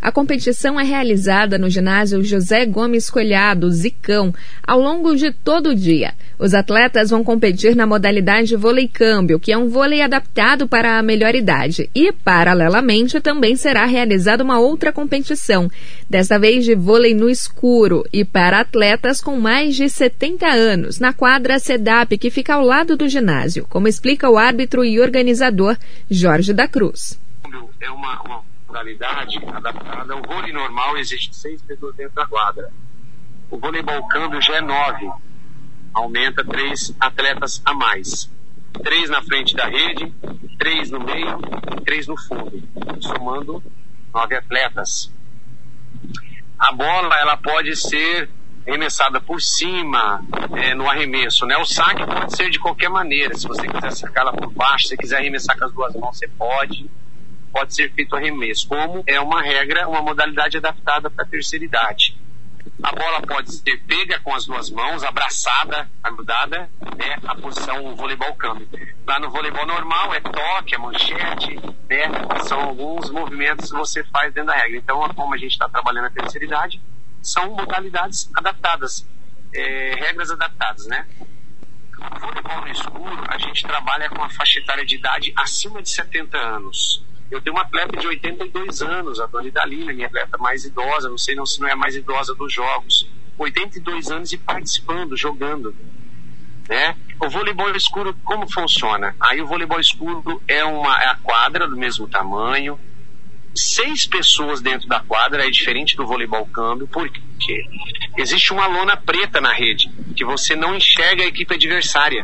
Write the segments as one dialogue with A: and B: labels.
A: A competição é realizada no ginásio José Gomes Coelhado, Zicão, ao longo de todo o dia. Os atletas vão competir na modalidade vôlei câmbio, que é um vôlei adaptado para a melhor idade. E, paralelamente, também será realizada uma outra competição, desta vez de vôlei no escuro, e para atletas com mais de 70 anos, na quadra CEDAP, que fica ao lado do ginásio, como explica o árbitro e organizador Jorge da Cruz.
B: É uma modalidade adaptada ao vôlei normal, existe 6 pessoas dentro da quadra. O voleibol câmbio já é 9, aumenta 3 atletas a mais. 3 na frente da rede, 3 no meio e 3 no fundo, somando 9 atletas. A bola ela pode ser arremessada por cima, no arremesso, né? O saque pode ser de qualquer maneira. Se você quiser sacar ela por baixo, se quiser arremessar com as 2 mãos, você pode ser feito arremesso. Como é uma regra, uma modalidade adaptada para a terceira idade. A bola pode ser pega com as 2 mãos, abraçada, agrudada, né? A posição voleibol câmbio. Lá no voleibol normal é toque, é manchete, né? São alguns movimentos que você faz dentro da regra. Então, como a gente está trabalhando na terceira idade, são modalidades adaptadas, regras adaptadas, né? O voleibol no escuro, a gente trabalha com a faixa etária de idade acima de 70 anos. Eu tenho uma atleta de 82 anos, a dona Idalina, minha atleta mais idosa, não sei se não é a mais idosa dos jogos. 82 anos e participando, jogando, né? O voleibol escuro, como funciona? Aí o voleibol escuro é a quadra do mesmo tamanho, 6 pessoas dentro da quadra, é diferente do voleibol câmbio, porque existe uma lona preta na rede, que você não enxerga a equipe adversária.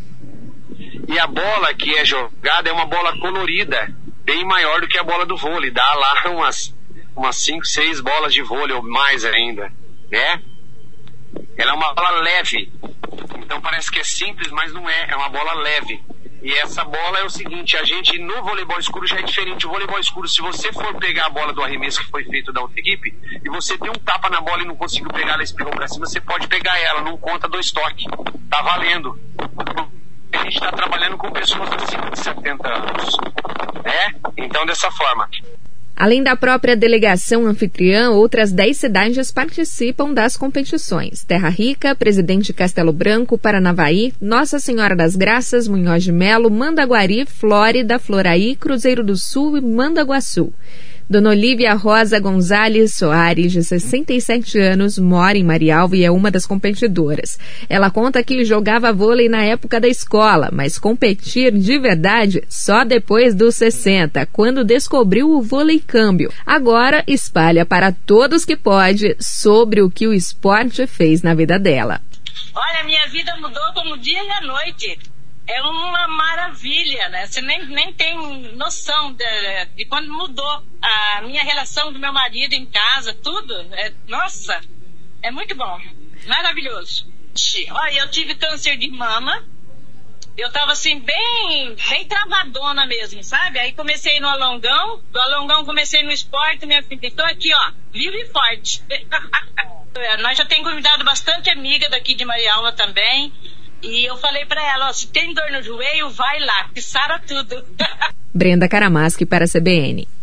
B: E a bola que é jogada é uma bola colorida, bem maior do que a bola do vôlei, dá lá umas 5, 6 bolas de vôlei ou mais ainda, né? Ela é uma bola leve, então parece que é simples, mas não é, é uma bola leve. E essa bola é o seguinte, a gente no voleibol escuro já é diferente. O voleibol escuro, se você for pegar a bola do arremesso que foi feito da outra equipe, e você deu um tapa na bola e não conseguiu pegar, ela espirrou pra cima, você pode pegar ela, não conta 2 toques, tá valendo. A gente está trabalhando com pessoas acima de 70 anos, né? Então, dessa forma.
A: Além da própria delegação anfitriã, outras 10 cidades participam das competições. Terra Rica, Presidente Castelo Branco, Paranavaí, Nossa Senhora das Graças, Munhoz de Melo, Mandaguari, Flórida, Floraí, Cruzeiro do Sul e Mandaguaçu. Dona Olívia Rosa Gonzalez Soares, de 67 anos, mora em Marialva e é uma das competidoras. Ela conta que jogava vôlei na época da escola, mas competir de verdade só depois dos 60, quando descobriu o vôlei câmbio. Agora espalha para todos que pode sobre o que o esporte fez na vida dela.
C: Olha, minha vida mudou como dia e a noite. É uma maravilha, né? Você nem tem noção de quando mudou a minha relação com meu marido em casa, tudo. Nossa, é muito bom, maravilhoso. Olha, eu tive câncer de mama, eu tava assim bem travadona mesmo, sabe? Aí comecei no alongão, do alongão comecei no esporte, minha filha. Então aqui, ó, vivo e forte. Nós já temos convidado bastante amiga daqui de Marialva também. E eu falei pra ela, ó, se tem dor no joelho, vai lá, que sara tudo.
A: Brenda Karamaschi para a CBN.